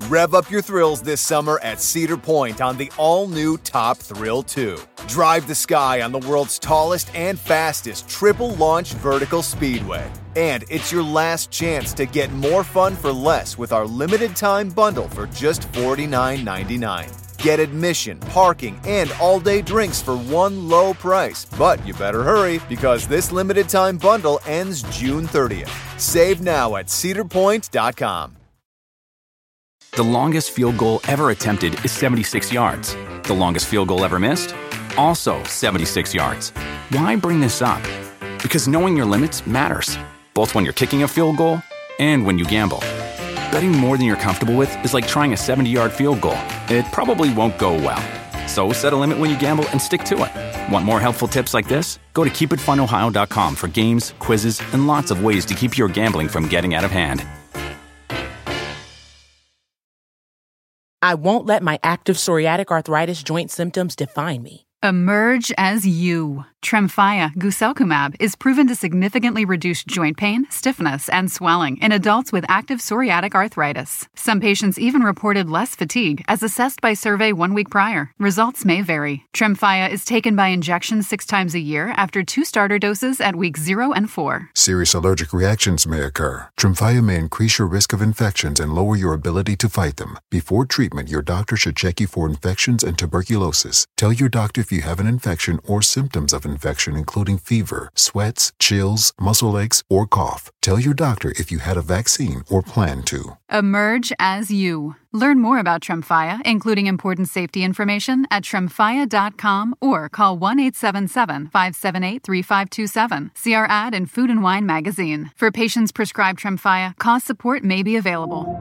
Rev up your thrills this summer at Cedar Point on the all-new Top Thrill 2. Drive the sky on the world's tallest and fastest triple-launch vertical speedway. And it's your last chance to get more fun for less with our limited-time bundle for just $49.99. Get admission, parking, and all-day drinks for one low price. But you better hurry because this limited-time bundle ends June 30th. Save now at cedarpoint.com. The longest field goal ever attempted is 76 yards. The longest field goal ever missed? Also 76 yards. Why bring this up? Because knowing your limits matters, both when you're kicking a field goal and when you gamble. Betting more than you're comfortable with is like trying a 70-yard field goal. It probably won't go well. So set a limit when you gamble and stick to it. Want more helpful tips like this? Go to keepitfunohio.com for games, quizzes, and lots of ways to keep your gambling from getting out of hand. I won't let my active psoriatic arthritis joint symptoms define me. Emerge as you. Tremfya guselkumab is proven to significantly reduce joint pain, stiffness, and swelling in adults with active psoriatic arthritis. Some patients even reported less fatigue as assessed by survey 1 week prior. Results may vary. Tremfya is taken by injection 6 times a year after 2 starter doses at weeks 0 and 4. Serious allergic reactions may occur. Tremfya may increase your risk of infections and lower your ability to fight them. Before treatment, your doctor should check you for infections and tuberculosis. Tell your doctor if you have an infection or symptoms of infection, including fever, sweats, chills, muscle aches, or cough. Tell your doctor if you had a vaccine or plan to. Emerge as you. Learn more about Tremfya, including important safety information, at tremfya.com or call 1-877-578-3527. See our ad in Food and Wine magazine. For patients prescribed Tremfya, cost support may be available.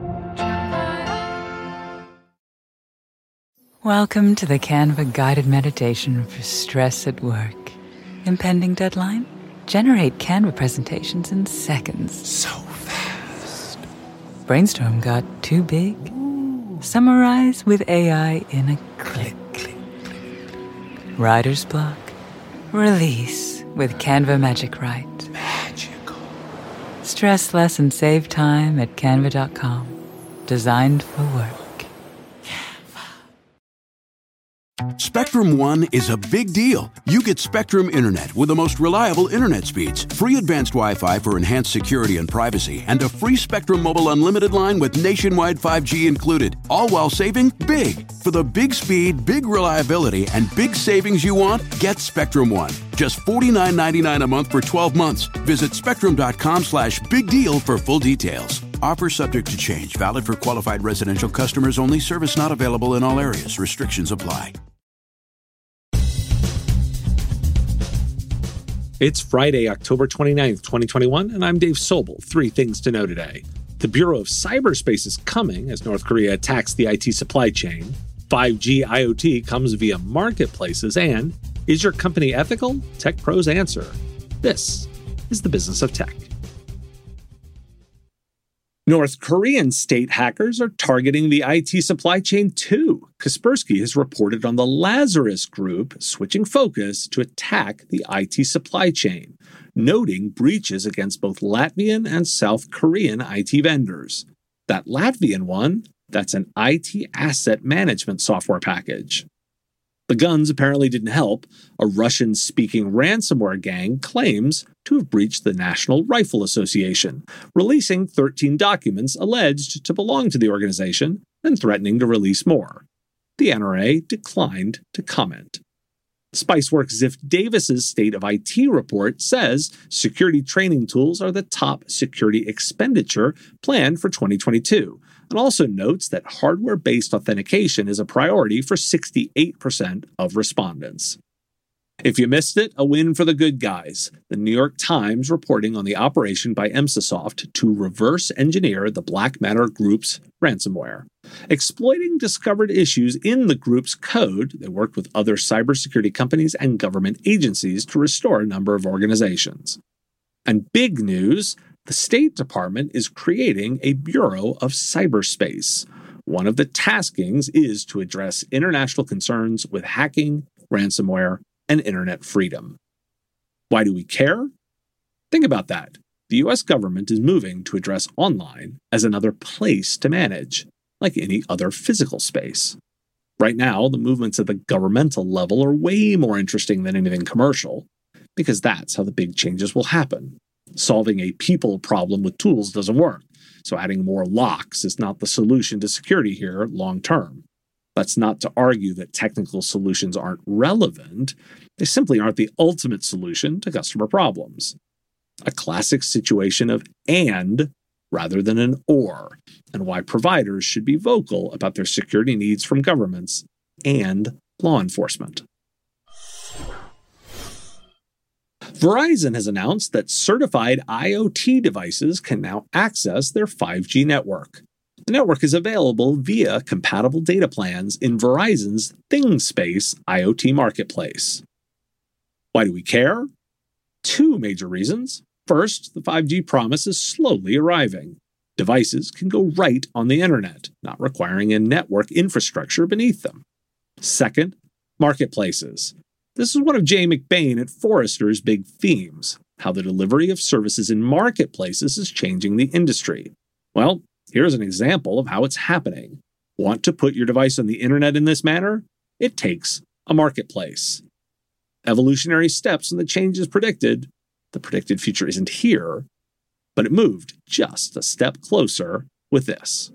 Welcome to the Canva guided meditation for stress at work. Impending deadline? Generate Canva presentations in seconds. So fast. Brainstorm got too big? Ooh. Summarize with AI in a click. Writer's block? Release with Canva Magic Write. Magical. Stress less and save time at canva.com. Designed for work. Spectrum One is a big deal. You get Spectrum Internet with the most reliable internet speeds, free advanced Wi-Fi for enhanced security and privacy, and a free Spectrum Mobile Unlimited line with nationwide 5G included, all while saving big. For the big speed, big reliability, and big savings you want, get Spectrum One. Just $49.99 a month for 12 months. Visit spectrum.com/big deal for full details. Offer subject to change. Valid for qualified residential customers only. Service not available in all areas. Restrictions apply. It's Friday, October 29th, 2021, and I'm Dave Sobel. 3 things to know today. The Bureau of Cyberspace is coming as North Korea attacks the IT supply chain. 5G IoT comes via marketplaces. And is your company ethical? Tech Pros answer. This is the Business of Tech. North Korean state hackers are targeting the IT supply chain too. Kaspersky has reported on the Lazarus Group switching focus to attack the IT supply chain, noting breaches against both Latvian and South Korean IT vendors. That Latvian one, that's an IT asset management software package. The guns apparently didn't help. A Russian-speaking ransomware gang claims to have breached the National Rifle Association, releasing 13 documents alleged to belong to the organization and threatening to release more. The NRA declined to comment. Spiceworks Ziff Davis's State of IT report says security training tools are the top security expenditure planned for 2022, and also notes that hardware-based authentication is a priority for 68% of respondents. If you missed it, a win for the good guys. The New York Times reporting on the operation by Emsisoft to reverse engineer the Black Matter Group's ransomware. Exploiting discovered issues in the group's code, they worked with other cybersecurity companies and government agencies to restore a number of organizations. And big news, the State Department is creating a Bureau of Cyberspace. One of the taskings is to address international concerns with hacking, ransomware, and internet freedom. Why do we care? Think about that. The U.S. government is moving to address online as another place to manage. like any other physical space. Right now, the movements at the governmental level are way more interesting than anything commercial, because that's how the big changes will happen. Solving a people problem with tools doesn't work, so adding more locks is not the solution to security here long term. That's not to argue that technical solutions aren't relevant, they simply aren't the ultimate solution to customer problems. A classic situation of and rather than an or, and why providers should be vocal about their security needs from governments and law enforcement. Verizon has announced that certified IoT devices can now access their 5G network. The network is available via compatible data plans in Verizon's ThingSpace IoT marketplace. Why do we care? Two major reasons. First, the 5G promise is slowly arriving. Devices can go right on the internet, not requiring a network infrastructure beneath them. Second, marketplaces. This is one of Jay McBain at Forrester's big themes, how the delivery of services in marketplaces is changing the industry. Well, here's an example of how it's happening. Want to put your device on the internet in this manner? It takes a marketplace. Evolutionary steps in the changes predicted. The predicted future isn't here, but it moved just a step closer with this.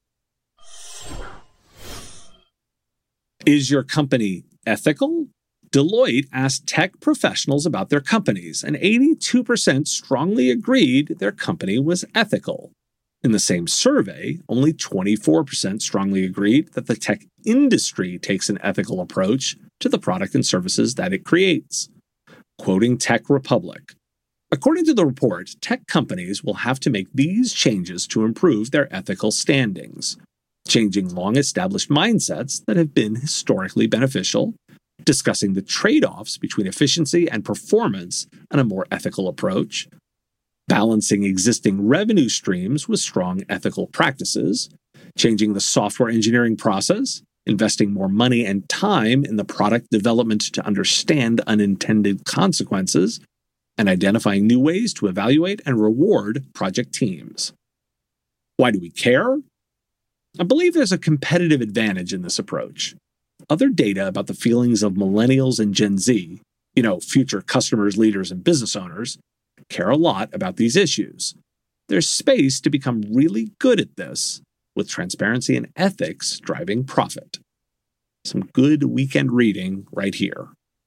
Is your company ethical? Deloitte asked tech professionals about their companies, and 82% strongly agreed their company was ethical. In the same survey, only 24% strongly agreed that the tech industry takes an ethical approach to the product and services that it creates. Quoting Tech Republic, according to the report, tech companies will have to make these changes to improve their ethical standings, changing long-established mindsets that have been historically beneficial, discussing the trade-offs between efficiency and performance and a more ethical approach, balancing existing revenue streams with strong ethical practices, changing the software engineering process, investing more money and time in the product development to understand unintended consequences, and identifying new ways to evaluate and reward project teams. Why do we care? I believe there's a competitive advantage in this approach. Other data about the feelings of millennials and Gen Z, future customers, leaders, and business owners, care a lot about these issues. There's space to become really good at this, with transparency and ethics driving profit. Some good weekend reading right here.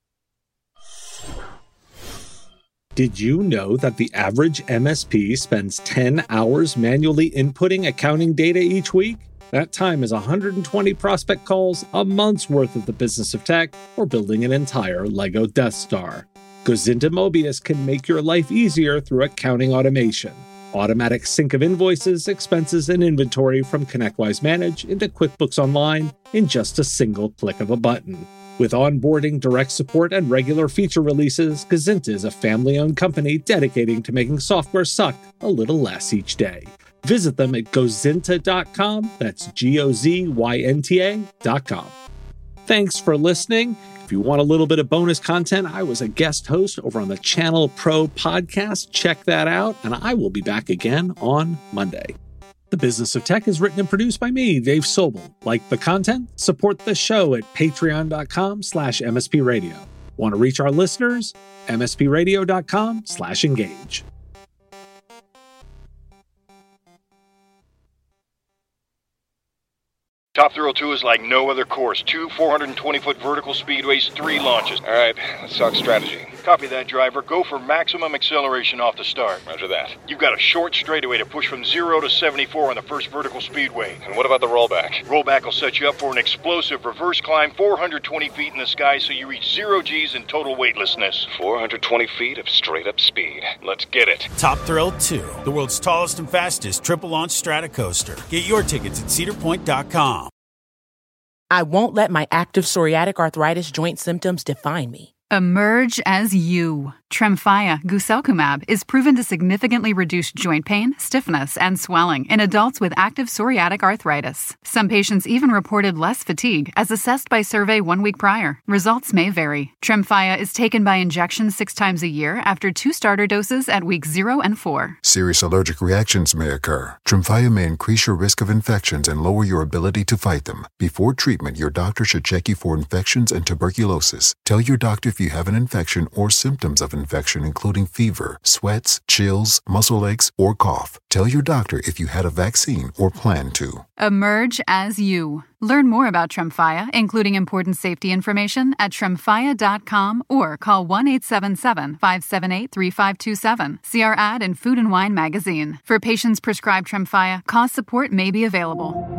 Did you know that the average MSP spends 10 hours manually inputting accounting data each week? That time is 120 prospect calls, a month's worth of the business of tech, or building an entire Lego Death Star. Gozinta Mobius can make your life easier through accounting automation. Automatic sync of invoices, expenses, and inventory from ConnectWise Manage into QuickBooks Online in just a single click of a button. With onboarding, direct support, and regular feature releases, Gozinta is a family-owned company dedicating to making software suck a little less each day. Visit them at gozinta.com. That's GOZYNTA.com. Thanks for listening. If you want a little bit of bonus content, I was a guest host over on the Channel Pro podcast. Check that out, and I will be back again on Monday. The Business of Tech is written and produced by me, Dave Sobel. Like the content? Support the show at patreon.com/MSP Radio. Want to reach our listeners? mspradio.com/engage. Top Thrill 2 is like no other course. 2 420-foot vertical speedways, 3 launches. All right, let's talk strategy. Copy that, driver. Go for maximum acceleration off the start. Roger that. You've got a short straightaway to push from 0 to 74 on the first vertical speedway. And what about the rollback? Rollback will set you up for an explosive reverse climb 420 feet in the sky so you reach 0 G's in total weightlessness. 420 feet of straight-up speed. Let's get it. Top Thrill 2, the world's tallest and fastest triple-launch stratocoaster. Get your tickets at cedarpoint.com. I won't let my active psoriatic arthritis joint symptoms define me. Emerge as you. Tremfya guselkumab is proven to significantly reduce joint pain, stiffness, and swelling in adults with active psoriatic arthritis. Some patients even reported less fatigue as assessed by survey 1 week prior. Results may vary. Tremfya is taken by injection 6 times a year after 2 starter doses at weeks 0 and 4. Serious allergic reactions may occur. Tremfya may increase your risk of infections and lower your ability to fight them. Before treatment, your doctor should check you for infections and tuberculosis. Tell your doctor if you have an infection or symptoms of infection, including fever, sweats, chills, muscle aches, or cough. Tell your doctor if you had a vaccine or plan to. Emerge as you. Learn more about Tremfya, including important safety information, at tremfya.com or call 1-877-578-3527. See our ad in Food and Wine magazine. For patients prescribed Tremfya, cost support may be available.